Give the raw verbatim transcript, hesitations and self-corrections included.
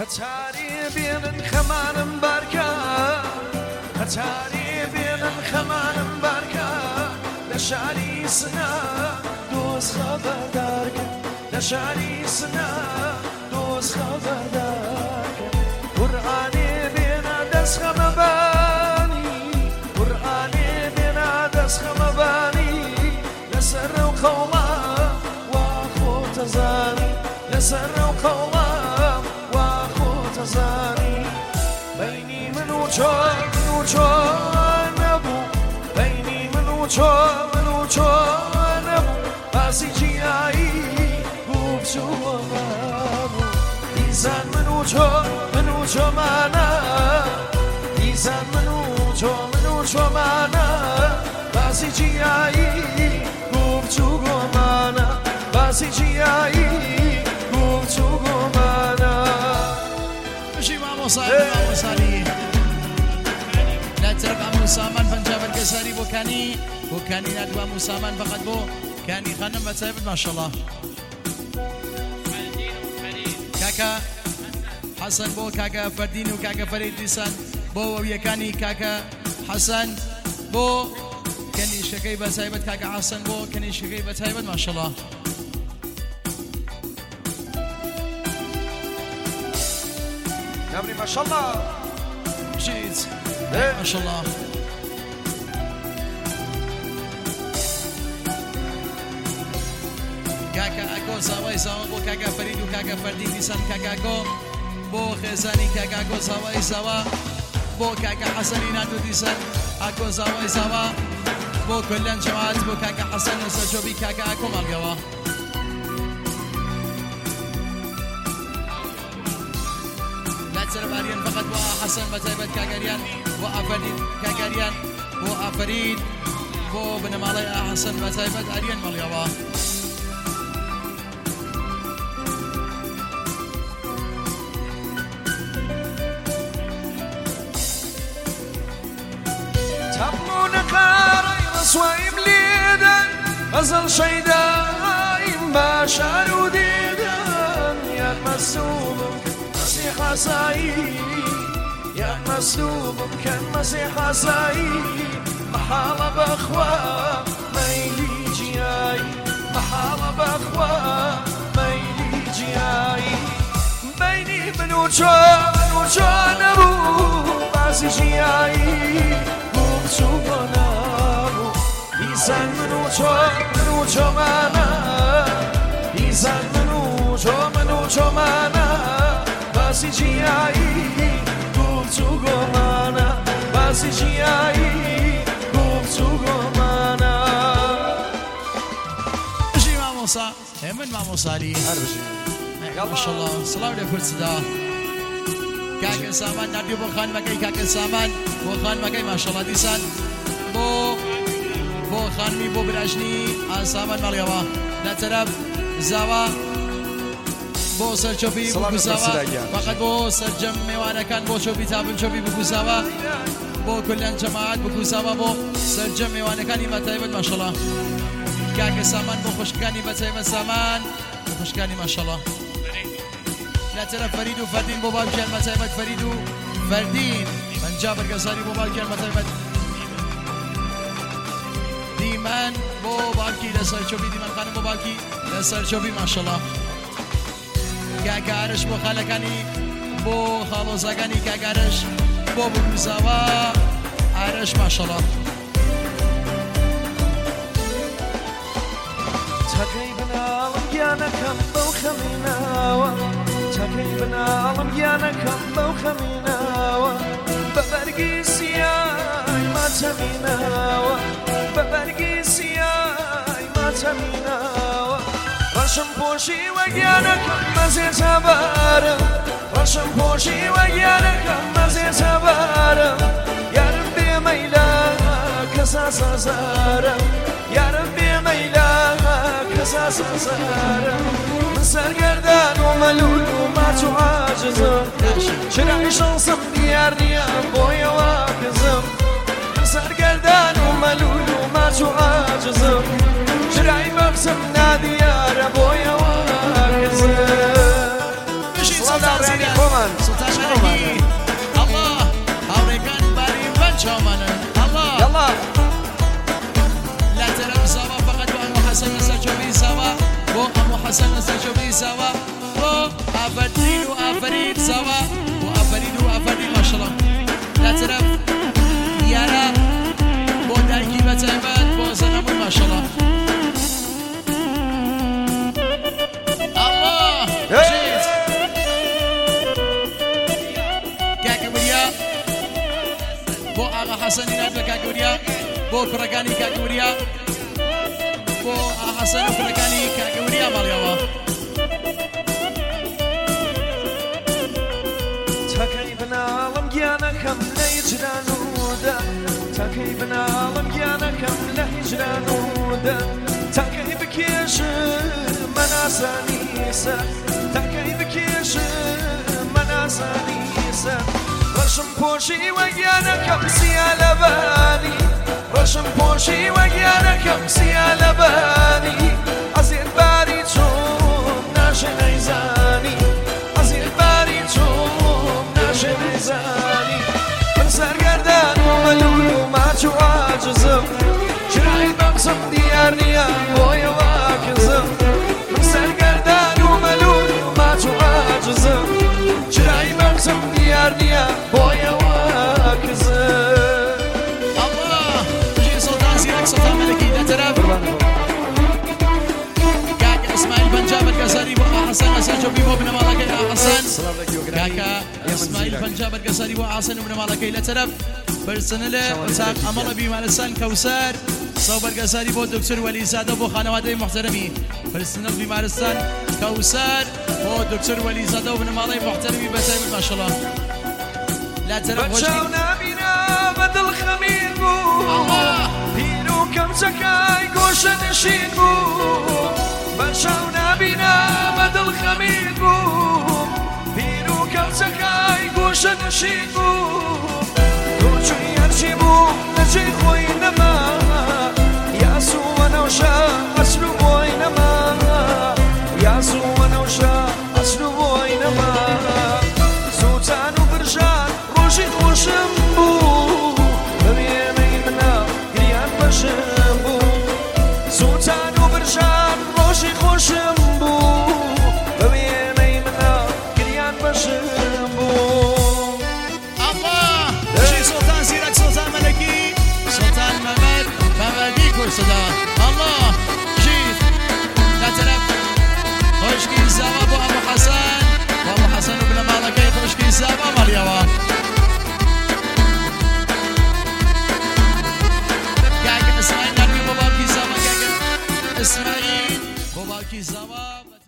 هەتاری بێنن خەمانم بارکە هەتاری بێنن خەمانم بارکە لە شاری سنا دۆز خەبەردارکە لە شاری سنا دۆز خەبەردارکە قورئانێ بێنە دەست خەمەبانی قورئانێ بێنە دەست خەمەبانی لەسەر ڕێو قەوڵە وا خۆتەزانی لەسەر ڕێو قەوڵە وا خۆتەزانی بەینی من و چۆ من و چۆ نەبوو بەینی من و چۆ من و چۆ نەبوو باسی جیایی بوو بچووەمە بوو دیزان من و چۆ من و چۆمانە دیزان من و چۆ من و چۆمانە باسی جیایی بوو بچوو گۆمانە باسی جیایی بوو بچوو گۆمانە بشی مامۆسای مامۆسایی لا ترك أمو سامان فنجاب الكساري بوكاني بوكاني نادوا أمو سامان فقط بو كاني خانم بتسايبت ما شاء الله كاكا حسن بو كاكا فردين وكاكا فريد لسان بو ويكاني كاكا حسن بو كاني شكي بتسايبت كاكا حسن بو كاني شكي بتسايبت ما شاء الله نبري ما شاء الله شيت ما شاء الله كاكا اكو ساوي ساوا بو كاكا فريد وكاكا فردين لسان كاكا اكو بو خزاني كاكا اكو ساوي سوا بو كاكا حسن نادو لسان اكو ساوي سوا بو كلن جماعات بو كاكا حسن وسجوبي كاكا اكو مالقوا أريان فقط وحسن بتايبت كاغاريان وأفريد كاغاريان وأفريد بو بن مالي حسن بتايبت أريان ماليوا تبون قاري رسوايم ليدن غزل شيدايم باشار وديدن يا المسوم مسيح ساي يا مسلوب كان مسيح ساي محال بأخوة ميلي جياي محال بأخوة ميلي جياي بيني من وجو من وجو نبو باسي جياي بوبشو نابو إيزان من وجو من وجو مانا إيزان من وجو من وجو مانا باسی جیایی گفت و گمانا باسی جیایی گفت و گمانا بشی مامۆسا من مامۆساری ما شاء الله سلام لكل صدا كاكا سامان ناديو بو خان مكاي كاكا سامان بو خان مكاي ما شاء الله ديسان بو بو خانمي بو براجني سامان ماليوا لا طرف زاوا بو سرچوبی بگوزاوا فقط بو سرجم میوانه کان بو چوبی تابن چوبی بگوزاوا بو کلن جماعت بگوزاوا بو سرجم میوانه کانی متایبت ماشاءالله کاک سامان بو خوشکانی متایبت سامان بو خوشکانی ماشاءالله لا ترى فريد وفردين بو بالكان متایبت فريد وفردين من جابر قصاري بو بالكان متایبت ديمان بو بالكي لسرچوبی ديمان خانم بو بالكي لسرچوبی ماشاءالله كاكارش بو خالكاني بو خالوزاكاني كاكارش بو بوزاوا عرش ما شاء الله تقريبا عالم جانا كم بو خميناوا تقريبا عالم جانا كم بو خميناوا ببرقي سياي ما تميناوا ببرقي سياي ما تميناوا رشم پوشی و گیانک مزه تبارم رشم پوشی و گیانک مزه تبارم یارم بی میلا کسا سازارم یارم بی میلا کسا سازارم من سرگردان و ملول و ما تو عاجزم چرا شانسم دیار نیم بوی واکزم من سرگردان و ملول و ما تو عاجزم چرای بخشم نادیار بوی واکزم بشین صدا حسن سجوبي سوا بو أفرين وأفرين سوا وأفرين وأفرين ما شاء الله لا ترى يارا بو دايكي بتعبد بو زنبوي ما شاء الله الله جيت كاكوريا بو آغا حسن ينادل كاكوريا بو كركاني كاكوريا بو آغا حسن وكركاني كاكوريا ماليوا تاكي بنالم جانا كم ليجرانودا تاكي بنالم جانا كم ليجرانودا تاكي بكيش مناسانيسا تاكي بكيش مناسانيسا رشم بوشي وجانا كم سيالباني رشم بوشي وجانا كم سيالباني أزيد باري تشوم ناشي نيزاني أزيد باري تشوم ناشي نيزاني من سرگردان وملول وما تو عاجزم شراي بمسم ديار نيام بويا واكزم من سرگردان وملول وما تو عاجزم شراي بمسم ديار نيام بويا واكزم الله جي سلطان سيرك سلطان ملكي لا ترى كاكا اسماعيل بنجاب القصري بو حسن سجوبي بو ابن مالك يا حسن كاكا اسماعيل بنجاب القصري بو حسن ابن مالك لا ترى برسنله وساق امر بي مالسان كوثر صوب القصري بو دكتور ولي زاده بو خانواده محترمي برسنله بي مالسان كوثر بو دكتور ولي زاده ابن مالك محترمي بتايب ما شاء الله لا ترى بچاونا بينا بدل خمين بو بيرو كم سكاي گوش نشين بو بچاونا بينا بدل خمين بو بيرو كم سكاي گوش نشين بو دوچو يرشي بو نجي خوينما ياسو ونوشا أسلو بوينما ياسو ونوشا أسلو بوينما سوتان وبرجان روشي خوشم بو ببيني منا قريان بشم بو سوتان وبرجان روشي خوشم بو ببيني منا قريان بشم بو الله شي سلطان سيرك سلطان ملكي سلطان ممد ممدي كل صدا الله جيت لا ترى خوشكي زوا بو ابو حسن ابو حسن ابن مالكي خوشكي زوا ماليوا كاك اسماعيل نبي بابا كي زوا كاك اسماعيل بابا كي زوا